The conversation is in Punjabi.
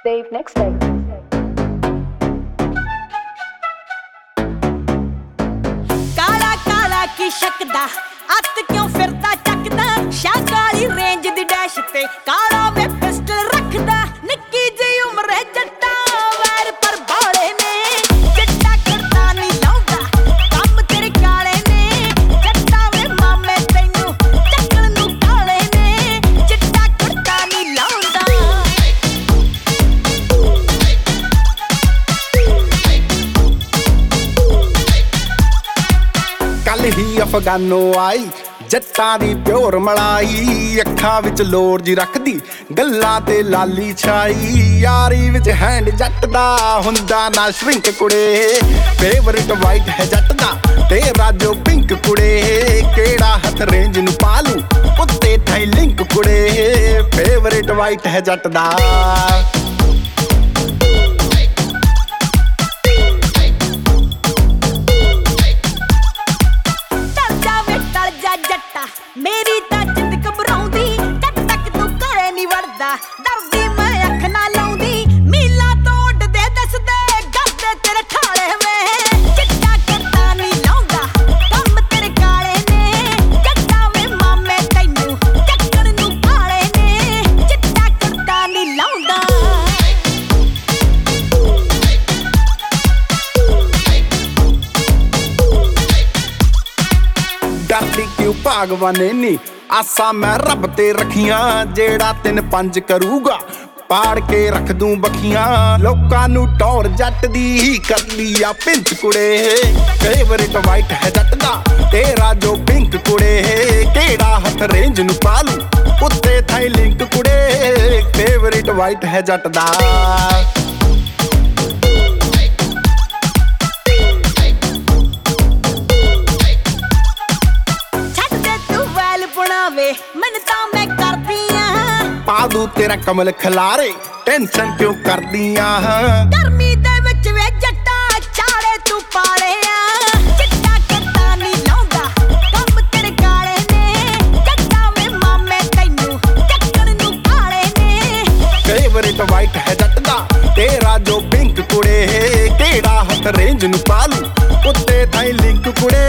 Dave next time. ਕਾਲਾ ਕਾਲਾ ਕੀ ਸ਼ੱਕਦਾ ਅੱਤ ਕਿਉਂ ਫਿਰਦਾ ਚੱਕਦਾ ਸ਼ਾਕਾਲੀ ਰੇਂਜ ਦੀ ਡੈਸ਼ ਤੇ ਕਾਲਾ ਵੇ ਪਿਸਟਲ ਰੱਖਦਾ ਨਿੱਕੀ ਜਿਹੀ ਉਮਰੇ ਜੱਟਾ ਵੈਰ ਪਰ ਬਾਲੇ ਨੇ ਜੱਟਾ ਕਰਦਾ ਨਹੀਂ ਲਾਉਂਦਾ ਕੰਮ ਤੇਰੇ ਕਾਲੇ ਨੇ ਜੱਟਾ ਵੇ ਮਾਮੇ ਤੈਨੂੰ ਚੱਕਣ ਨੂੰ ਕਾਲੇ ਨੇ ਜੱਟਾ ਕਰਦਾ ਨਹੀਂ ਲਾਉਂਦਾ ਕੱਲ ਹੀ ਅਫਗਾਨੋ ਆਈ ਜੱਟਾਂ ਦੀ ਪਿਓਰ ਮਲਾਈ ਅੱਖਾਂ ਵਿੱਚ ਲੋਰ ਜੀ ਰੱਖਦੀ ਗੱਲਾਂ ਤੇ ਲਾਲੀ ਛਾਈ ਯਾਰੀ ਵਿੱਚ ਹੈਂਡ ਜੱਟ ਦਾ ਹੁੰਦਾ ਨਾ ਸ਼ਰਿੰਕ ਕੁੜੇ ਫੇਵਰਿਟ ਵਾਈਟ ਹੈ ਜੱਟ ਦਾ ਤੇਰਾ ਜੋ ਪਿੰਕ ਕੁੜੇ ਕਿਹੜਾ ਹੱਥ ਰੇਂਜ ਨੂੰ ਪਾਲੂ ਉੱਤੇ ਥਾਈ ਲਿੰਕ ਕੁੜੇ ਫੇਵਰਿਟ ਵਾਈਟ ਹੈ ਜੱਟ ਦਾ ਮੇਰੀ ਤਾਂ ਜਿੰਦ ਘਬਰਾਉਂਦੀ ਜਦ ਤੱਕ ਤੂੰ ਘਰੇ ਨਹੀਂ ਵੜਦਾ ਡਰਦੀ ਮੈਂ ਅੱਖ ਨਾ ਲਾਉਂਦੀ ਮੀਲਾ ਤੋਂ ਉੱਡਦੇ ਦੱਸਦੇ ਗੱਦੇ ਤੇਰੇ ਠਾਲੇ ਵੇ ਚਿੱਟਾ ਕਰਦਾ ਨਹੀਂ ਲਾਉਂਦਾ ਕੰਮ ਤੇਰੇ ਕਾਲੇ ਨੇ ਜੱਟਾ ਵੇ ਮਾਮੇ ਤੈਨੂੰ ਚੱਕਣ ਨੂੰ ਕਾਲੇ ਨੇ ਚਿੱਟਾ ਕਰਦਾ ਨਹੀਂ ਲਾਉਂਦਾ ਡਰਦੀ ਕਿਉਂ ਭਾਗਵਾਨੇ ਨੀ ਆਸਾਂ ਮੈਂ ਰੱਬ ਤੇ ਰੱਖੀਆਂ ਜਿਹੜਾ 3-5 ਕਰੂਗਾ ਪਾੜ ਕੇ ਰੱਖ ਦੂੰ ਬਖੀਆਂ ਲੋਕਾਂ ਨੂੰ ਟੌਰ ਜੱਟ ਦੀ ਕਰਦੀ ਆ ਪਿੰਚ ਕੁੜੇ ਫੇਵਰਿਟ ਵਾਈਟ ਹੈ ਜੱਟ ਦਾ ਤੇਰਾ ਜੋ ਪਿੰਕ ਕੁੜੇ ਕਿਹੜਾ ਹੱਥ ਰੇਂਜ ਨੂੰ ਪਾਲੂ ਉੱਤੇ ਥਾਈ ਲਿੰਕ ਕੁੜੇ ਫੇਵਰਿਟ ਵਾਈਟ ਹੈ ਜੱਟ ਦਾ ਮੈਨੂੰ ਤਾਂ ਮੈਂ ਕਰਦੀ ਆ ਪਾ ਦੂ ਤੇਰਾ ਕਮਲ ਖਲਾਰੇ ਟੈਨਸ਼ਨ ਕਿਉਂ ਕਰਦੀ ਆ ਗਰਮੀ ਦੇ ਵਿੱਚ ਵੇ ਜੱਟਾ ਚਾੜੇ ਤੂੰ ਪਾਲੇ ਆ ਚਿੱਟਾ ਕਰਦਾ ਨਹੀਂ ਲਾਉਂਦਾ ਕੰਮ ਤੇਰੇ ਕਾਲੇ ਨੇ ਜੱਟਾ ਵੇ ਮਾਮੇ ਤੈਨੂੰ ਚੱਕਣ ਨੂੰ ਕਾਲੇ ਨੇ ਫੇਵਰਿਟ ਵਾਈਟ ਹੈ ਜੱਟ ਦਾ ਤੇਰਾ ਜੋ ਪਿੰਕ ਕੁੜੇ ਕਿਹੜਾ ਹੱਥ ਰੇਂਜ ਨੂੰ ਪਾਲੂ ਉੱਤੇ ਥਾਈ ਲਿੰਕ ਕੁੜੇ